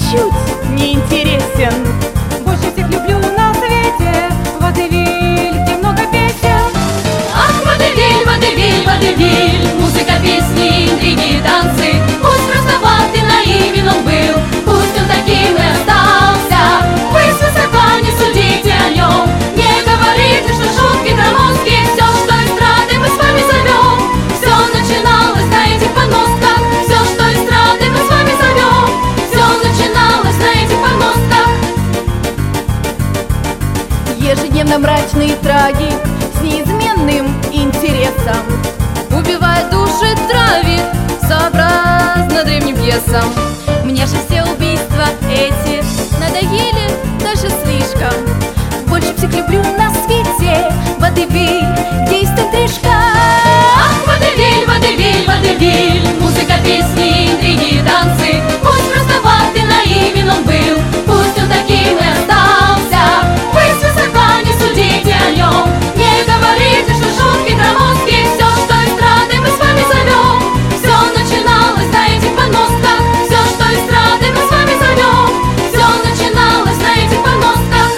ничуть не интересен. Больше всех люблю на свете водевиль, где много песен. Ах, водевиль, водевиль, водевиль, музыка, песни, интриги и танцы. Пусть простоват и наивен он был, пусть он таким и остался. Вы свысока не судите о нем, не говорите, что шутки громоздки. Все, что эстрады мы с вами зовем, все начиналось на этих подмостках. Все, что эстрады мы с вами зовем, все начиналось на этих подмостках. Ежедневно мрачные траги с неизменным интересом убивает души, травит сообразно древним пьесам. Мне же все убийства эти надоели даже слишком. Больше всех люблю на свете водевиль, где есть интрижка. Ах, водевиль, водевиль, водевиль, музыка, песни, интриги и танцы. Пусть простоват и наивен он был, пусть он таким и остался. Вы свысока не судите о нем, не говорите, что шутки громоздки. Все, что эстрады мы с вами зовем, все начиналось на этих подмостках. Все, что эстрады мы с вами зовем, все начиналось на этих подмостках.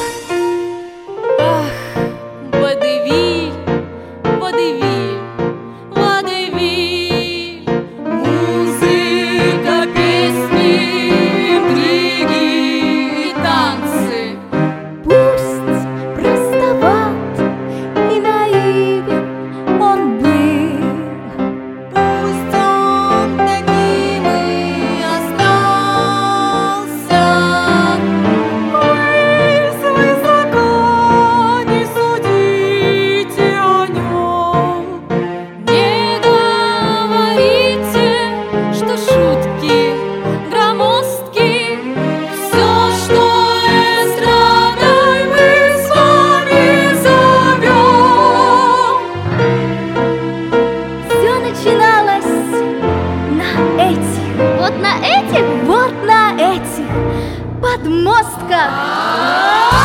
Ах, водевиль, водевиль, водевиль, музыка, песни, интриги и танцы. Пусть простоват и наивен он был, пусть он таким и остался. Вы свысока не судите о нем, Не говорите, что шутки громоздки. Все, что эстрадой мы с вами зовем, все начиналось на этих, вот на этих подмостках.